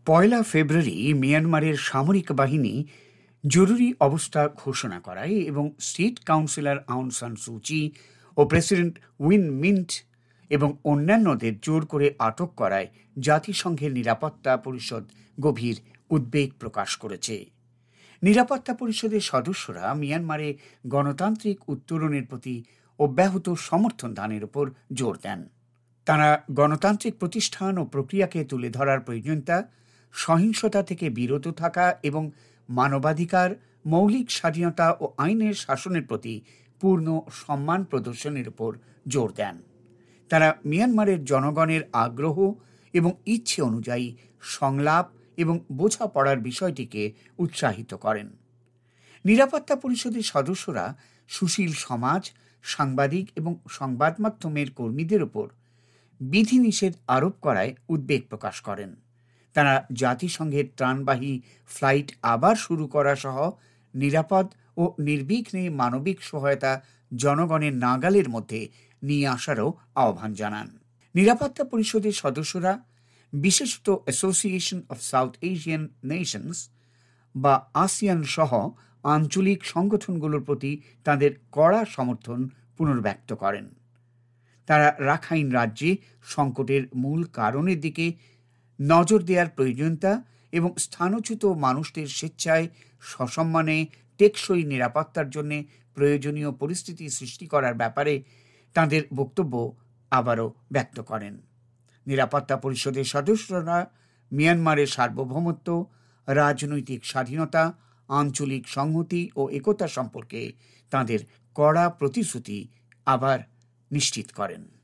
পয়লা ফেব্রুয়ারি মিয়ানমারের সামরিক বাহিনী জরুরি অবস্থা ঘোষণা করায় এবং state counsellor Aung San Suu Kyi ও প্রেসিডেন্ট উইন মিন্ট এবং অন্যান্যদের জোর করে আটক করায় জাতিসংঘের নিরাপত্তা পরিষদ গভীর উদ্বেগ প্রকাশ করেছে। নিরাপত্তা পরিষদের সদস্যরা মিয়ানমারে গণতান্ত্রিক উত্তরণের প্রতি অব্যাহত সমর্থন দানের উপর জোর দেন। তারা গণতান্ত্রিক প্রতিষ্ঠান ও প্রক্রিয়াকে তুলে ধরার প্রয়োজনীয়তা, সহিংসতা থেকে বিরত থাকা এবং মানবাধিকার, মৌলিক স্বাধীনতা ও আইনের শাসনের প্রতি পূর্ণ সম্মান প্রদর্শনের উপর জোর দেন। তারা মিয়ানমারের জনগণের আগ্রহ এবং ইচ্ছে অনুযায়ী সংলাপ এবং বোঝাপড়ার বিষয়টিকে উৎসাহিত করেন। নিরাপত্তা পরিষদের সদস্যরা সুশীল সমাজ, সাংবাদিক এবং সংবাদ মাধ্যমের কর্মীদের উপর বিধিনিষেধ আরোপ করায় উদ্বেগ প্রকাশ করেন। তারা জাতিসংঘের ত্রাণবাহী ফ্লাইট আবার শুরু করা সহ নিরাপদ ও নির্বিঘ্নে মানবিক সহায়তা জনগণের নাগালের মধ্যে নিয়ে আসারও আহ্বান জানান। নিরাপত্তা পরিষদের সদস্যরা বিশেষত Association of South Asian Nations বা আসিয়ান সহ আঞ্চলিক সংগঠনগুলোর প্রতি তাদের কড়া সমর্থন পুনর্ব্যক্ত করেন। তারা রাখাইন রাজ্যে সংকটের মূল কারণের দিকে নজর দেওয়ার প্রয়োজনীয়তা এবং স্থানচ্যুত মানুষদের স্বেচ্ছায় সসম্মানে টেকসই নিরাপত্তার জন্য প্রয়োজনীয় পরিস্থিতি সৃষ্টি করার ব্যাপারে তাদের বক্তব্য আবারও ব্যক্ত করেন। নিরাপত্তা পরিষদের সদস্যরা মিয়ানমারের সার্বভৌমত্ব, রাজনৈতিক স্বাধীনতা, আঞ্চলিক সংহতি ও একতা সম্পর্কে তাদের কড়া প্রতিশ্রুতি আবার নিশ্চিত করেন।